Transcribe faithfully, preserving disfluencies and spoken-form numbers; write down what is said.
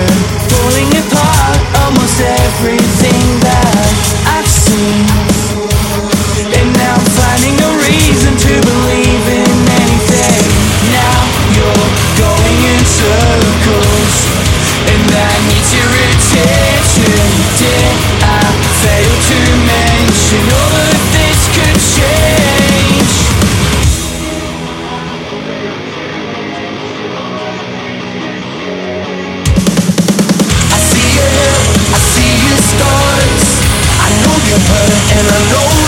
falling apart almost everything that I've seen. And now I'm finding a reason to believe in anything. Now you're going in circles, and I need your attention. Did I fail to mention all of this could change? I see you, I see your scars. I know you're hurt and I know